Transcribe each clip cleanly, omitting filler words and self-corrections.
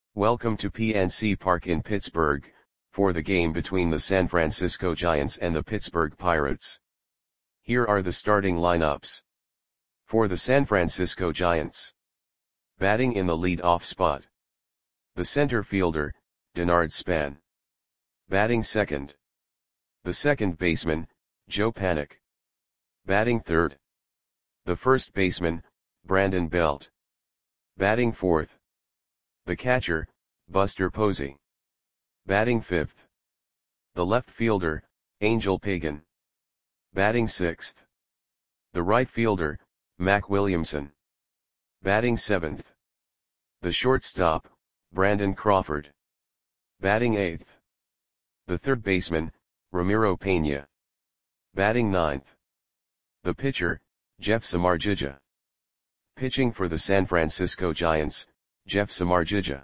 Welcome to PNC Park in Pittsburgh, for the game between the San Francisco Giants and the Pittsburgh Pirates. Here are the starting lineups. For the San Francisco Giants. Batting in the lead-off spot. The center fielder, Denard Span. Batting second. The second baseman, Joe Panik. Batting third. The first baseman, Brandon Belt. Batting fourth. The catcher, Buster Posey. Batting fifth. The left fielder, Angel Pagan. Batting sixth. The right fielder, Mac Williamson. Batting seventh. The shortstop, Brandon Crawford. Batting eighth. The third baseman, Ramiro Pena. Batting ninth. The pitcher, Jeff Samardzija. Pitching for the San Francisco Giants, Jeff Samardzija.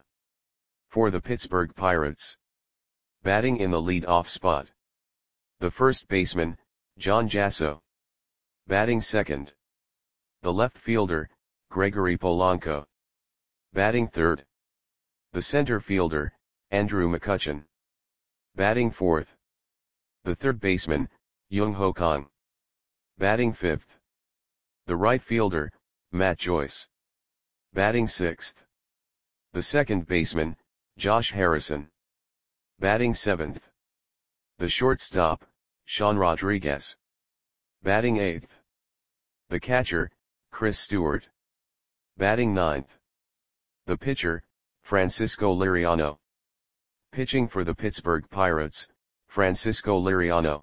For the Pittsburgh Pirates. Batting in the lead-off spot. The first baseman, John Jasso. Batting second. The left fielder, Gregory Polanco. Batting third. The center fielder, Andrew McCutchen. Batting fourth. The third baseman, Young-Ho Kang. Batting fifth. The right fielder, Matt Joyce. Batting sixth. The second baseman, Josh Harrison. Batting seventh. The shortstop, Sean Rodriguez. Batting eighth. The catcher, Chris Stewart. Batting ninth. The pitcher, Francisco Liriano. Pitching for the Pittsburgh Pirates, Francisco Liriano.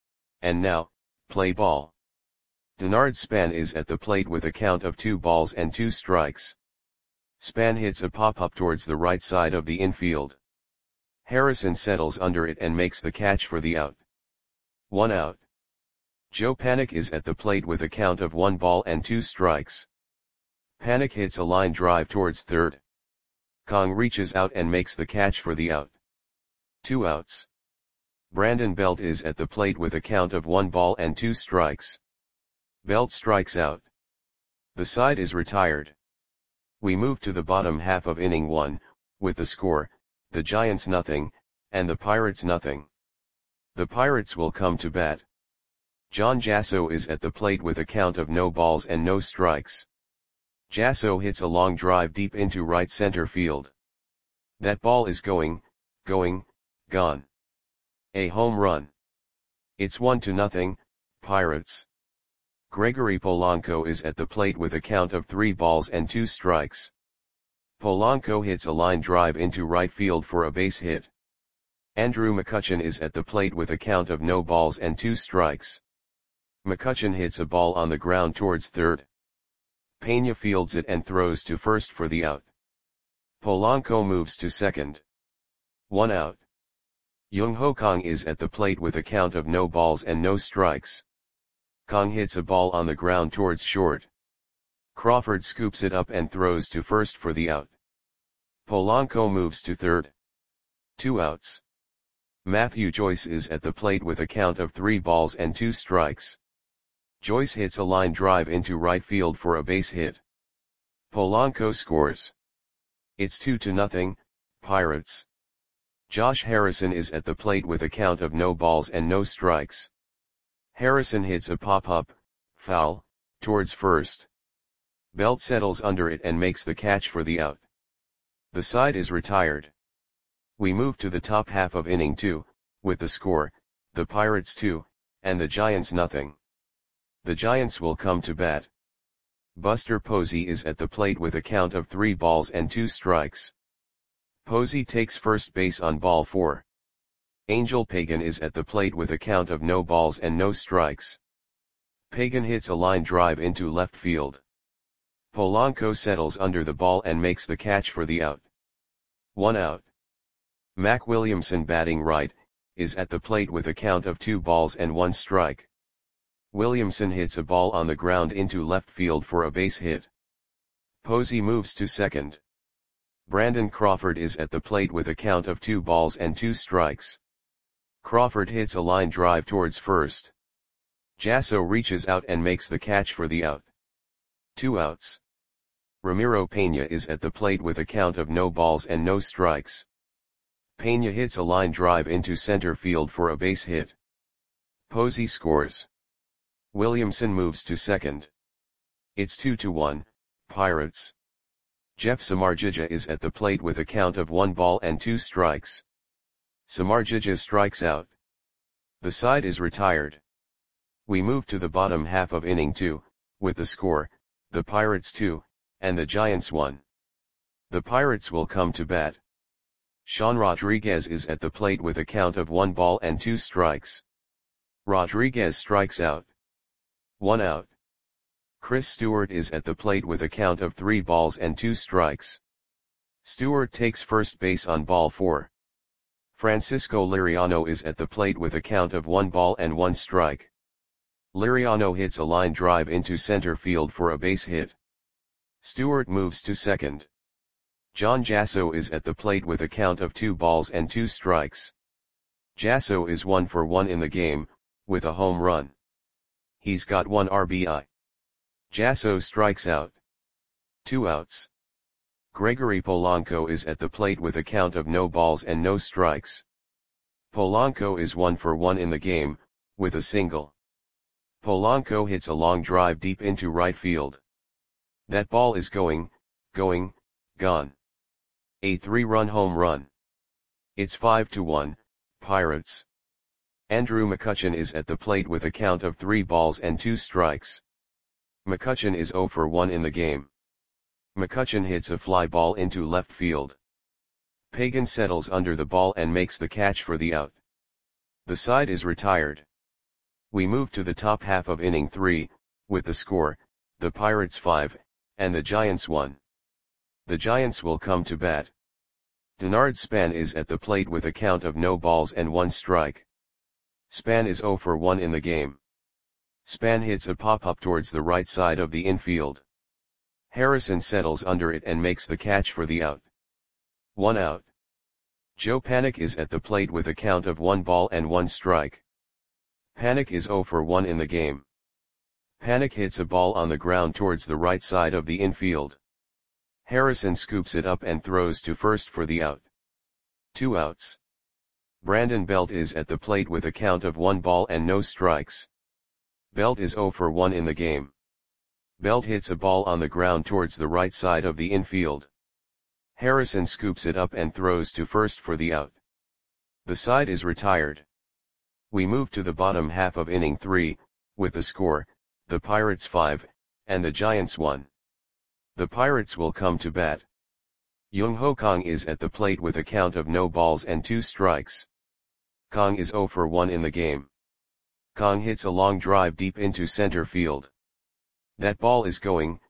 And now, play ball. Denard Span is at the plate with a count of 2 balls and 2 strikes. Span hits a pop-up towards the right side of the infield. Harrison settles under it and makes the catch for the out. 1 out. Joe Panik is at the plate with a count of 1 ball and 2 strikes. Panik hits a line drive towards third. Kang reaches out and makes the catch for the out. 2 outs. Brandon Belt is at the plate with a count of 1 ball and 2 strikes. Belt strikes out. The side is retired. We move to the bottom half of inning 1, with the score, the Giants nothing, and the Pirates nothing. The Pirates will come to bat. John Jasso is at the plate with a count of no balls and no strikes. Jasso hits a long drive deep into right center field. That ball is gone. A home run. It's 1-0, Pirates. Gregory Polanco is at the plate with a count of 3 balls and 2 strikes. Polanco hits a line drive into right field for a base hit. Andrew McCutchen is at the plate with a count of no balls and 2 strikes. McCutchen hits a ball on the ground towards third. Pena fields it and throws to first for the out. Polanco moves to second. 1 out. Young-Ho Kang is at the plate with a count of no balls and no strikes. Kang hits a ball on the ground towards short. Crawford scoops it up and throws to first for the out. Polanco moves to third. 2 outs. Matthew Joyce is at the plate with a count of 3 balls and 2 strikes. Joyce hits a line drive into right field for a base hit. Polanco scores. It's 2-0, Pirates. Josh Harrison is at the plate with a count of no balls and no strikes. Harrison hits a pop-up, foul, towards first. Belt settles under it and makes the catch for the out. The side is retired. We move to the top half of inning 2, with the score, the Pirates 2, and the Giants nothing. The Giants will come to bat. Buster Posey is at the plate with a count of 3 balls and 2 strikes. Posey takes first base on ball 4. Angel Pagan is at the plate with a count of no balls and no strikes. Pagan hits a line drive into left field. Polanco settles under the ball and makes the catch for the out. 1 out. Mac Williamson, batting right, is at the plate with a count of 2 balls and 1 strike. Williamson hits a ball on the ground into left field for a base hit. Posey moves to second. Brandon Crawford is at the plate with a count of 2 balls and 2 strikes. Crawford hits a line drive towards first. Jasso reaches out and makes the catch for the out. 2 outs. Ramiro Peña is at the plate with a count of no balls and no strikes. Peña hits a line drive into center field for a base hit. Posey scores. Williamson moves to second. It's 2-1, Pirates. Jeff Samardzija is at the plate with a count of 1 ball and 2 strikes. Samardzija strikes out. The side is retired. We move to the bottom half of inning 2, with the score, the Pirates 2, and the Giants 1. The Pirates will come to bat. Sean Rodriguez is at the plate with a count of 1 ball and 2 strikes. Rodriguez strikes out. 1 out. Chris Stewart is at the plate with a count of 3 balls and 2 strikes. Stewart takes first base on ball 4. Francisco Liriano is at the plate with a count of 1 ball and 1 strike. Liriano hits a line drive into center field for a base hit. Stewart moves to second. John Jasso is at the plate with a count of 2 balls and 2 strikes. Jasso is 1 for 1 in the game, with a home run. He's got 1 RBI. Jasso strikes out. 2 outs. Gregory Polanco is at the plate with a count of no balls and no strikes. Polanco is 1 for 1 in the game, with a single. Polanco hits a long drive deep into right field. That ball is gone. A 3-run home run. It's 5-1, Pirates. Andrew McCutchen is at the plate with a count of 3 balls and 2 strikes. McCutchen is 0 for 1 in the game. McCutchen hits a fly ball into left field. Pagan settles under the ball and makes the catch for the out. The side is retired. We move to the top half of inning 3, with the score, the Pirates 5, and the Giants 1. The Giants will come to bat. Denard Span is at the plate with a count of no balls and 1 strike. Span is 0 for 1 in the game. Span hits a pop-up towards the right side of the infield. Harrison settles under it and makes the catch for the out. 1 out. Joe Panik is at the plate with a count of 1 ball and 1 strike. Panik is 0 for 1 in the game. Panik hits a ball on the ground towards the right side of the infield. Harrison scoops it up and throws to first for the out. 2 outs. Brandon Belt is at the plate with a count of 1 ball and no strikes. Belt is 0 for 1 in the game. Belt hits a ball on the ground towards the right side of the infield. Harrison scoops it up and throws to first for the out. The side is retired. We move to the bottom half of inning 3, with the score, the Pirates 5, and the Giants 1. The Pirates will come to bat. Jung Ho Kang is at the plate with a count of no balls and 2 strikes. Kang is 0 for 1 in the game. Kang hits a long drive deep into center field. That ball is gone.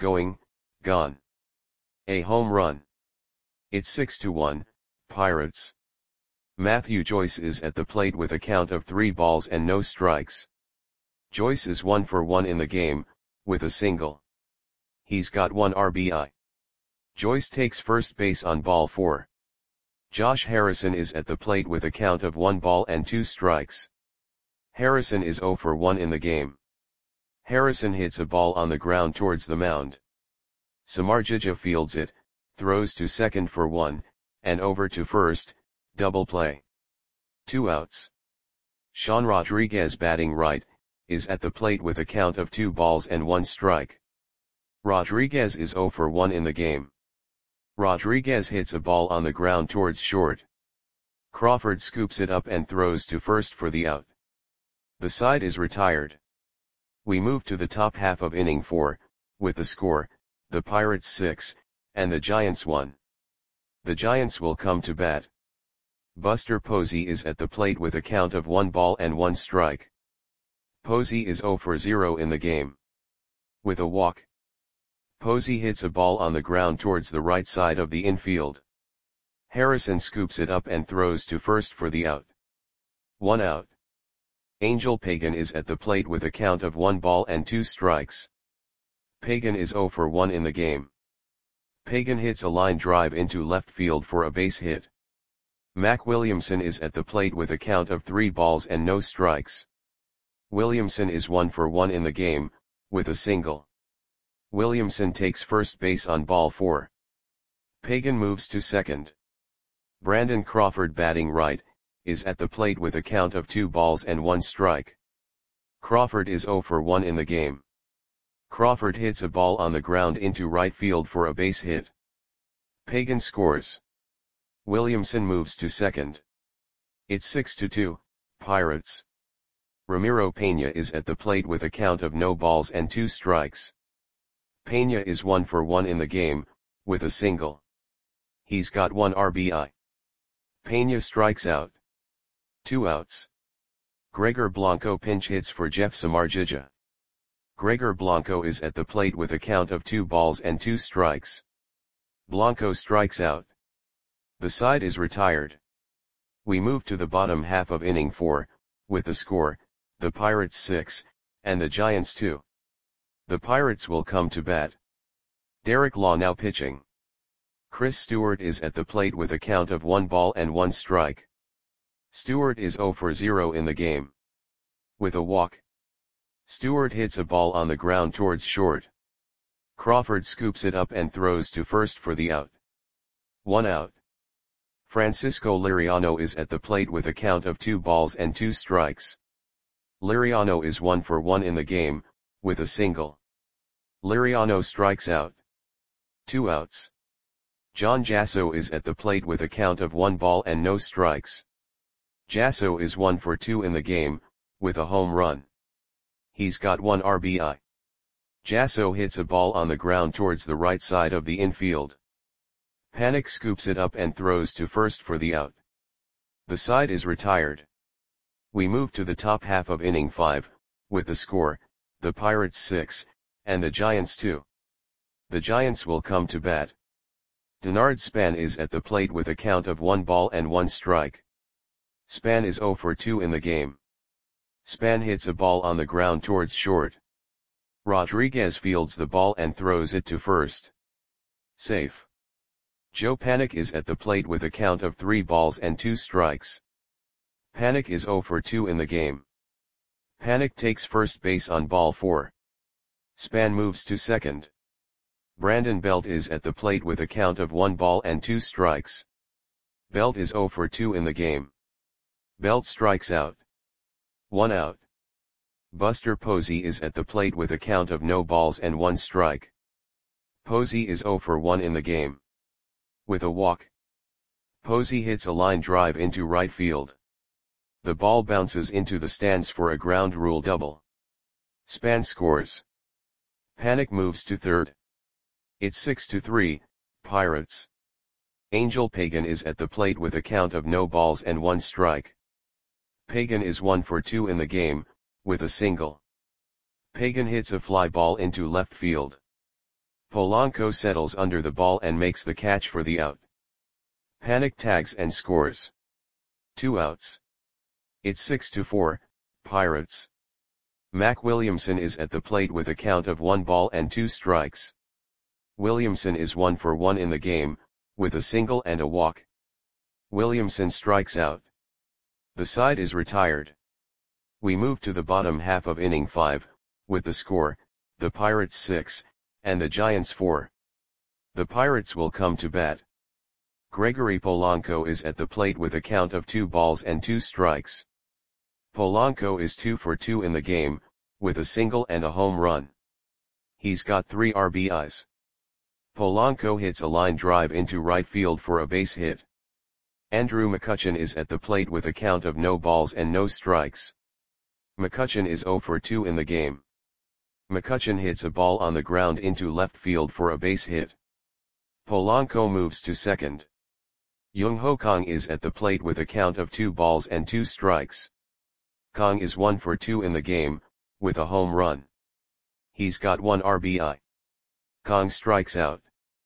A home run. It's 6-1, Pirates. Matthew Joyce is at the plate with a count of 3 balls and no strikes. Joyce is 1 for 1 in the game, with a single. He's got 1 RBI. Joyce takes first base on ball 4. Josh Harrison is at the plate with a count of 1 ball and 2 strikes. Harrison is 0 for 1 in the game. Harrison hits a ball on the ground towards the mound. Samardzija fields it, throws to second for 1, and over to first, double play. 2 outs. Sean Rodriguez, batting right, is at the plate with a count of 2 balls and 1 strike. Rodriguez is 0 for 1 in the game. Rodriguez hits a ball on the ground towards short. Crawford scoops it up and throws to first for the out. The side is retired. We move to the top half of inning 4, with the score, the Pirates 6, and the Giants 1. The Giants will come to bat. Buster Posey is at the plate with a count of 1 ball and 1 strike. Posey is 0 for 0 in the game. With a walk. Posey hits a ball on the ground towards the right side of the infield. Harrison scoops it up and throws to first for the out. 1 out. Angel Pagan is at the plate with a count of 1 ball and 2 strikes. Pagan is 0 for 1 in the game. Pagan hits a line drive into left field for a base hit. Mac Williamson is at the plate with a count of 3 balls and no strikes. Williamson is 1 for 1 in the game, with a single. Williamson takes first base on ball 4. Pagan moves to second. Brandon Crawford, batting right, is at the plate with a count of 2 balls and 1 strike. Crawford is 0 for 1 in the game. Crawford hits a ball on the ground into right field for a base hit. Pagan scores. Williamson moves to second. It's 6-2, Pirates. Ramiro Peña is at the plate with a count of no balls and 2 strikes. Peña is 1 for 1 in the game, with a single. He's got 1 RBI. Peña strikes out. 2 outs. Gregor Blanco pinch hits for Jeff Samardzija. Gregor Blanco is at the plate with a count of 2 balls and 2 strikes. Blanco strikes out. The side is retired. We move to the bottom half of inning 4, with the score, the Pirates 6, and the Giants 2. The Pirates will come to bat. Derek Law now pitching. Chris Stewart is at the plate with a count of 1 ball and 1 strike. Stewart is 0 for 0 in the game. With a walk. Stewart hits a ball on the ground towards short. Crawford scoops it up and throws to first for the out. 1 out. Francisco Liriano is at the plate with a count of 2 balls and 2 strikes. Liriano is 1 for 1 in the game, with a single. Liriano strikes out. 2 outs. John Jasso is at the plate with a count of 1 ball and no strikes. Jasso is 1 for 2 in the game, with a home run. He's got 1 RBI. Jasso hits a ball on the ground towards the right side of the infield. Panik scoops it up and throws to first for the out. The side is retired. We move to the top half of inning 5, with the score, the Pirates 6, and the Giants 2. The Giants will come to bat. Denard Span is at the plate with a count of 1 ball and 1 strike. Span is 0 for 2 in the game. Span hits a ball on the ground towards short. Rodriguez fields the ball and throws it to first. Safe. Joe Panik is at the plate with a count of 3 balls and 2 strikes. Panik is 0 for 2 in the game. Panik takes first base on ball 4. Span moves to second. Brandon Belt is at the plate with a count of 1 ball and 2 strikes. Belt is 0 for 2 in the game. Belt strikes out. 1 out. Buster Posey is at the plate with a count of no balls and 1 strike. Posey is 0 for 1 in the game. With a walk. Posey hits a line drive into right field. The ball bounces into the stands for a ground rule double. Span scores. Panik moves to third. It's 6-3, Pirates. Angel Pagan is at the plate with a count of no balls and 1 strike. Pagan is 1 for 2 in the game, with a single. Pagan hits a fly ball into left field. Polanco settles under the ball and makes the catch for the out. Panik tags and scores. 2 outs. It's 6-4, Pirates. Mac Williamson is at the plate with a count of 1 ball and 2 strikes. Williamson is 1 for 1 in the game, with a single and a walk. Williamson strikes out. The side is retired. We move to the bottom half of inning 5, with the score, the Pirates 6, and the Giants 4. The Pirates will come to bat. Gregory Polanco is at the plate with a count of 2 balls and 2 strikes. Polanco is 2 for 2 in the game, with a single and a home run. He's got 3 RBIs. Polanco hits a line drive into right field for a base hit. Andrew McCutchen is at the plate with a count of no balls and no strikes. McCutchen is 0 for 2 in the game. McCutchen hits a ball on the ground into left field for a base hit. Polanco moves to second. Jung Ho Kang is at the plate with a count of 2 balls and 2 strikes. Kang is 1 for 2 in the game, with a home run. He's got 1 RBI. Kang strikes out.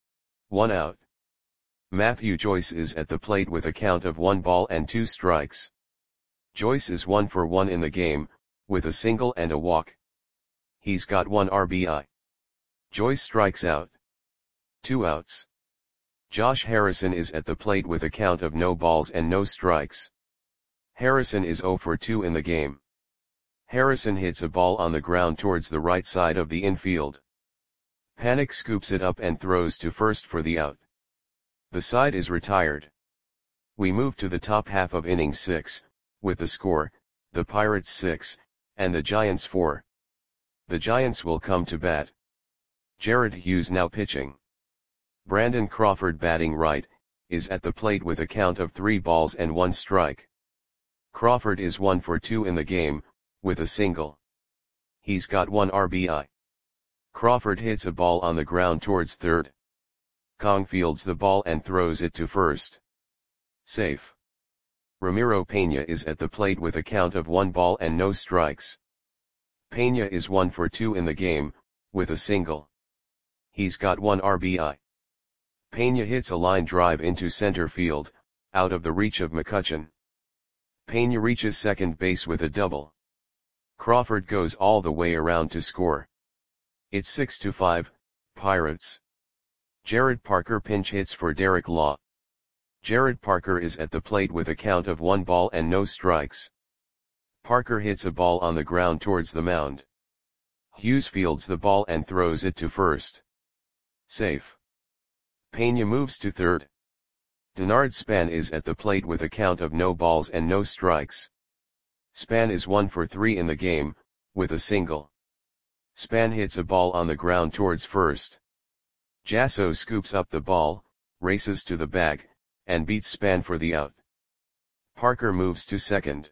1 out. Matthew Joyce is at the plate with a count of 1 ball and 2 strikes. Joyce is 1 for 1 in the game, with a single and a walk. He's got 1 RBI. Joyce strikes out. 2 outs. Josh Harrison is at the plate with a count of no balls and no strikes. Harrison is 0 for 2 in the game. Harrison hits a ball on the ground towards the right side of the infield. Panik scoops it up and throws to first for the out. The side is retired. We move to the top half of inning 6, with the score, the Pirates 6, and the Giants 4. The Giants will come to bat. Jared Hughes now pitching. Brandon Crawford batting right, is at the plate with a count of 3 balls and 1 strike. Crawford is 1 for 2 in the game, with a single. He's got 1 RBI. Crawford hits a ball on the ground towards third. Kong fields the ball and throws it to first. Safe. Ramiro Pena is at the plate with a count of 1 ball and no strikes. Pena is 1 for 2 in the game, with a single. He's got 1 RBI. Pena hits a line drive into center field, out of the reach of McCutchen. Pena reaches second base with a double. Crawford goes all the way around to score. It's 6-5, Pirates. Jared Parker pinch hits for Derek Law. Jared Parker is at the plate with a count of 1 ball and no strikes. Parker hits a ball on the ground towards the mound. Hughes fields the ball and throws it to first. Safe. Pena moves to third. Denard Span is at the plate with a count of no balls and no strikes. Span is 1 for 3 in the game, with a single. Span hits a ball on the ground towards first. Jasso scoops up the ball, races to the bag, and beats Span for the out. Parker moves to second.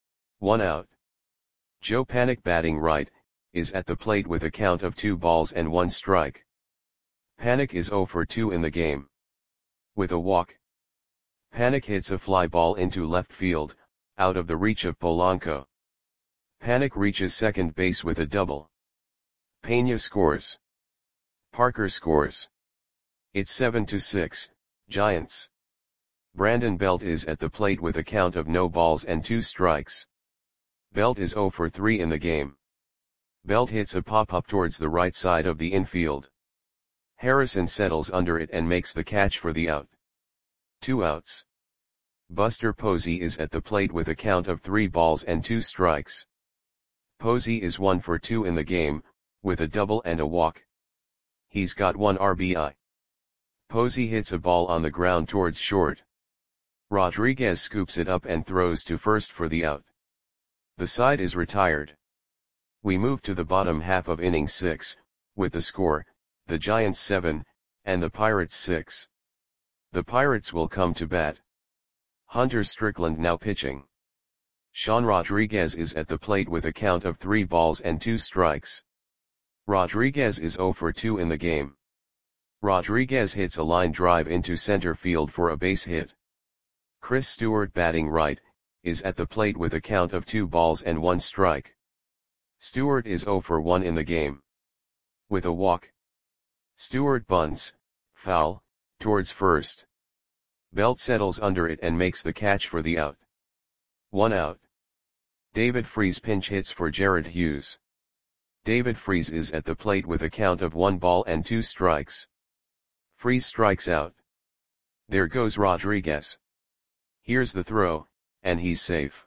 1 out. Joe Panik batting right, is at the plate with a count of 2 balls and 1 strike. Panik is 0 for 2 in the game. With a walk. Panik hits a fly ball into left field, out of the reach of Polanco. Panik reaches second base with a double. Pena scores. Parker scores. It's 7-6, Giants. Brandon Belt is at the plate with a count of no balls and 2 strikes. Belt is 0 for 3 in the game. Belt hits a pop-up towards the right side of the infield. Harrison settles under it and makes the catch for the out. 2 outs. Buster Posey is at the plate with a count of 3 balls and 2 strikes. Posey is 1 for 2 in the game, with a double and a walk. He's got 1 RBI. Posey hits a ball on the ground towards short. Rodriguez scoops it up and throws to first for the out. The side is retired. We move to the bottom half of inning 6, with the score, the Giants 7, and the Pirates 6. The Pirates will come to bat. Hunter Strickland now pitching. Sean Rodriguez is at the plate with a count of 3 balls and 2 strikes. Rodriguez is 0 for 2 in the game. Rodriguez hits a line drive into center field for a base hit. Chris Stewart batting right, is at the plate with a count of 2 balls and 1 strike. Stewart is 0 for 1 in the game. With a walk. Stewart bunts, foul, towards first. Belt settles under it and makes the catch for the out. 1 out. David Freese pinch hits for Jared Hughes. David Freese is at the plate with a count of 1 ball and 2 strikes. Freese strikes out. There goes Rodriguez. Here's the throw, and he's safe.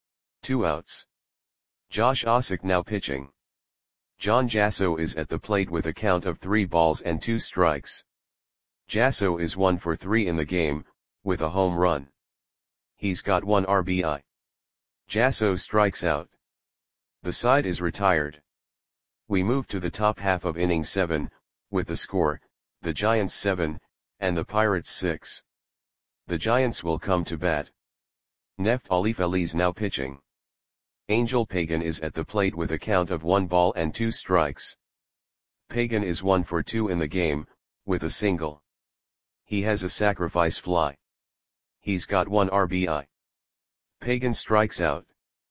2 outs. Josh Ossock now pitching. John Jasso is at the plate with a count of 3 balls and 2 strikes. Jasso is 1 for 3 in the game, with a home run. He's got 1 RBI. Jasso strikes out. The side is retired. We move to the top half of inning 7, with the score, the Giants 7, and the Pirates 6. The Giants will come to bat. Neftali Feliz now pitching. Angel Pagan is at the plate with a count of 1 ball and 2 strikes. Pagan is 1 for 2 in the game, with a single. He has a sacrifice fly. He's got 1 RBI. Pagan strikes out.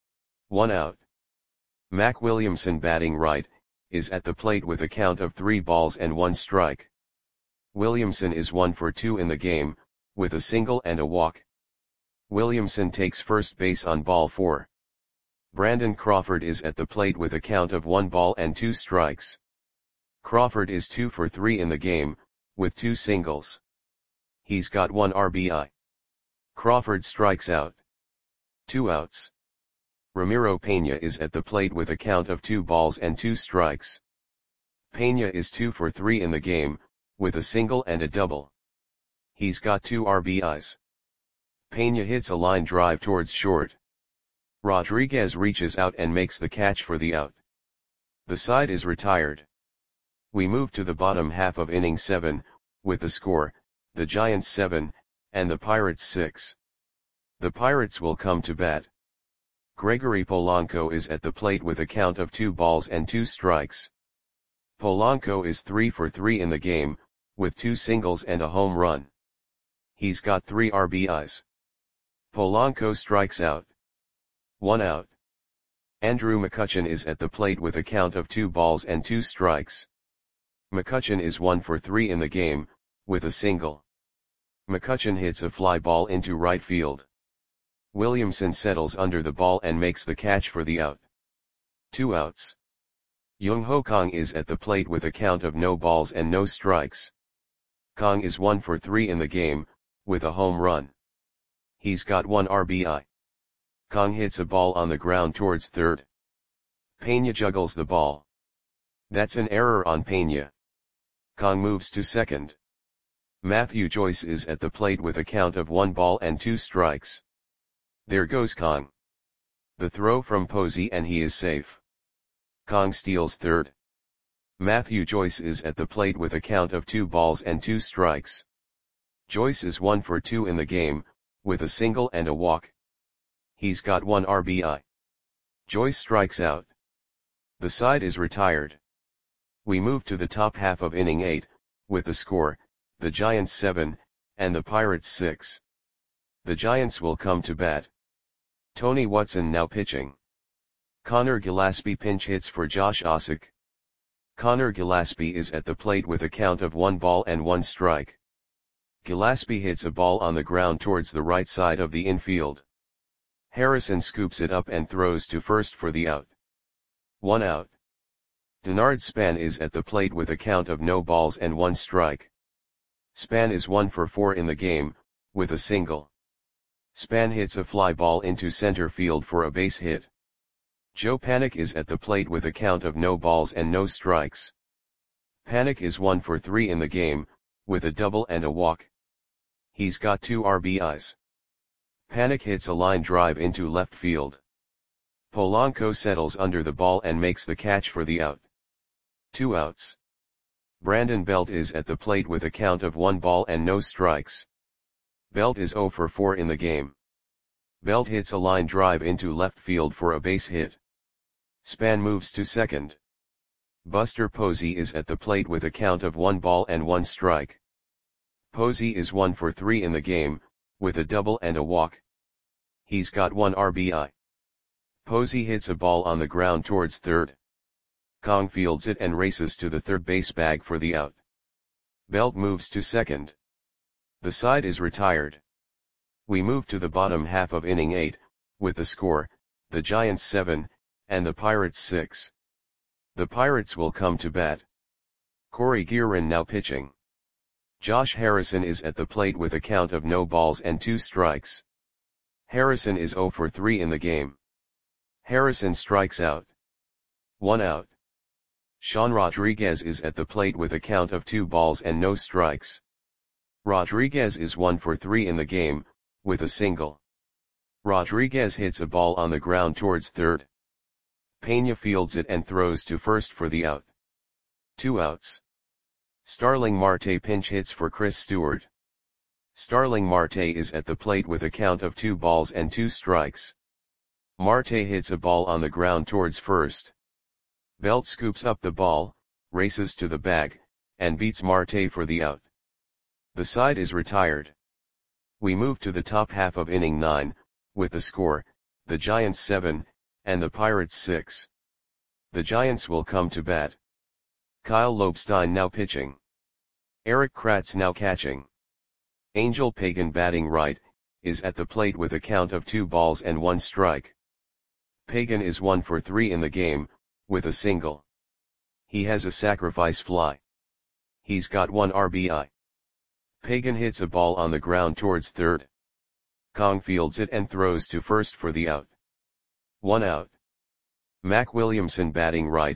1 out. Mac Williamson batting right, is at the plate with a count of 3 balls and 1 strike. Williamson is 1 for 2 in the game, with a single and a walk. Williamson takes first base on ball 4. Brandon Crawford is at the plate with a count of 1 ball and 2 strikes. Crawford is 2 for 3 in the game, with 2 singles. He's got 1 RBI. Crawford strikes out. 2 outs. Ramiro Pena is at the plate with a count of 2 balls and 2 strikes. Pena is 2 for 3 in the game, with a single and a double. He's got 2 RBIs. Pena hits a line drive towards short. Rodriguez reaches out and makes the catch for the out. The side is retired. We move to the bottom half of inning 7, with the score, the Giants 7, and the Pirates 6. The Pirates will come to bat. Gregory Polanco is at the plate with a count of 2 balls and 2 strikes. Polanco is 3 for 3 in the game, with 2 singles and a home run. He's got 3 RBIs. Polanco strikes out. 1 out. Andrew McCutchen is at the plate with a count of 2 balls and 2 strikes. McCutchen is 1 for 3 in the game, with a single. McCutchen hits a fly ball into right field. Williamson settles under the ball and makes the catch for the out. 2 outs. Jung Ho Kang is at the plate with a count of no balls and no strikes. Kang is 1 for 3 in the game, with a home run. He's got 1 RBI. Kang hits a ball on the ground towards third. Pena juggles the ball. That's an error on Pena. Kang moves to second. Matthew Joyce is at the plate with a count of 1 ball and 2 strikes. There goes Kang. The throw from Posey and he is safe. Kang steals third. Matthew Joyce is at the plate with a count of 2 balls and 2 strikes. Joyce is 1 for 2 in the game, with a single and a walk. He's got 1 RBI. Joyce strikes out. The side is retired. We move to the top half of inning 8, with the score, the Giants 7, and the Pirates 6. The Giants will come to bat. Tony Watson now pitching. Connor Gillaspie pinch hits for Josh Ossock. Connor Gillaspie is at the plate with a count of 1 ball and 1 strike. Gillaspie hits a ball on the ground towards the right side of the infield. Harrison scoops it up and throws to first for the out. 1 out. Denard Span is at the plate with a count of no balls and 1 strike. Span is 1 for 4 in the game, with a single. Span hits a fly ball into center field for a base hit. Joe Panik is at the plate with a count of no balls and no strikes. Panik is 1 for 3 in the game, with a double and a walk. He's got 2 RBIs. Panik hits a line drive into left field. Polanco settles under the ball and makes the catch for the out. 2 outs. Brandon Belt is at the plate with a count of 1 ball and no strikes. Belt is 0 for 4 in the game. Belt hits a line drive into left field for a base hit. Span moves to second. Buster Posey is at the plate with a count of 1 ball and 1 strike. Posey is 1 for 3 in the game, with a double and a walk. He's got 1 RBI. Posey hits a ball on the ground towards third. Kang fields it and races to the third base bag for the out. Belt moves to second. The side is retired. We move to the bottom half of inning 8, with the score, the Giants 7, and the Pirates 6. The Pirates will come to bat. Corey Guerin now pitching. Josh Harrison is at the plate with a count of no balls and 2 strikes. Harrison is 0 for 3 in the game. Harrison strikes out. 1 out. Sean Rodriguez is at the plate with a count of 2 balls and no strikes. Rodriguez is 1 for 3 in the game, with a single. Rodriguez hits a ball on the ground towards third. Pena fields it and throws to first for the out. 2 outs. Starling Marte pinch hits for Chris Stewart. Starling Marte is at the plate with a count of 2 balls and 2 strikes. Marte hits a ball on the ground towards first. Belt scoops up the ball, races to the bag, and beats Marte for the out. The side is retired. We move to the top half of inning 9, with the score, the Giants 7, and the Pirates 6. The Giants will come to bat. Kyle Lobstein now pitching. Eric Kratz now catching. Angel Pagan batting right, is at the plate with a count of 2 balls and 1 strike. Pagan is 1 for 3 in the game, with a single. He has a sacrifice fly. He's got 1 RBI. Pagan hits a ball on the ground towards third. Kang fields it and throws to first for the out. 1 out. Mac Williamson batting right,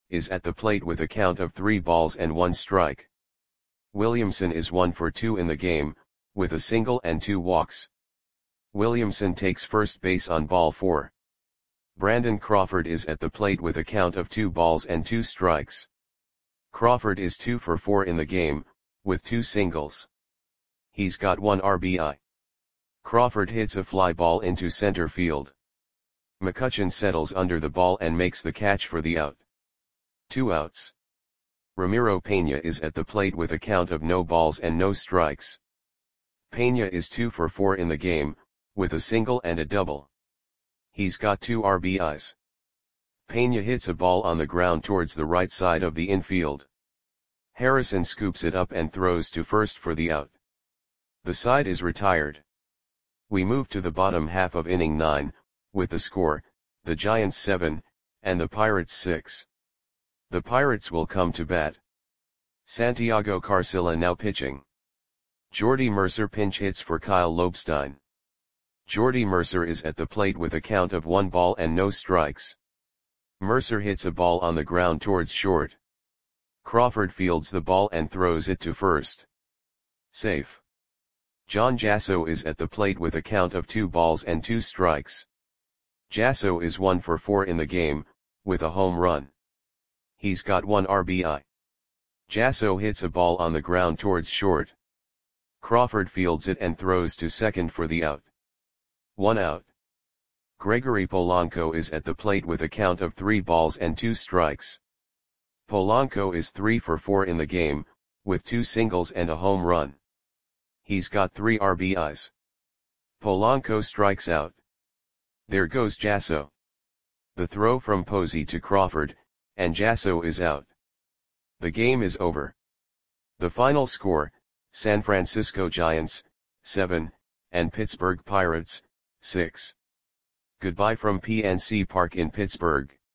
is at the plate with a count of 3 balls and 1 strike. Williamson is 1 for 2 in the game, with a single and 2 walks. Williamson takes first base on ball 4. Brandon Crawford is at the plate with a count of 2 balls and 2 strikes. Crawford is 2 for 4 in the game, with 2 singles. He's got 1 RBI. Crawford hits a fly ball into center field. McCutchen settles under the ball and makes the catch for the out. 2 outs. Ramiro Pena is at the plate with a count of no balls and no strikes. Pena is 2 for 4 in the game, with a single and a double. He's got 2 RBIs. Pena hits a ball on the ground towards the right side of the infield. Harrison scoops it up and throws to first for the out. The side is retired. We move to the bottom half of inning 9, with the score, the Giants 7, and the Pirates 6. The Pirates will come to bat. Santiago Carcilla now pitching. Jordy Mercer pinch hits for Kyle Lobstein. Jordy Mercer is at the plate with a count of 1 ball and no strikes. Mercer hits a ball on the ground towards short. Crawford fields the ball and throws it to first. Safe. John Jasso is at the plate with a count of 2 balls and 2 strikes. Jasso is 1 for 4 in the game, with a home run. He's got 1 RBI. Jasso hits a ball on the ground towards short. Crawford fields it and throws to second for the out. 1 out. Gregory Polanco is at the plate with a count of 3 balls and 2 strikes. Polanco is 3 for 4 in the game, with 2 singles and a home run. He's got 3 RBIs. Polanco strikes out. There goes Jasso. The throw from Posey to Crawford, and Jasso is out. The game is over. The final score, San Francisco Giants, 7, and Pittsburgh Pirates, 6. Goodbye from PNC Park in Pittsburgh.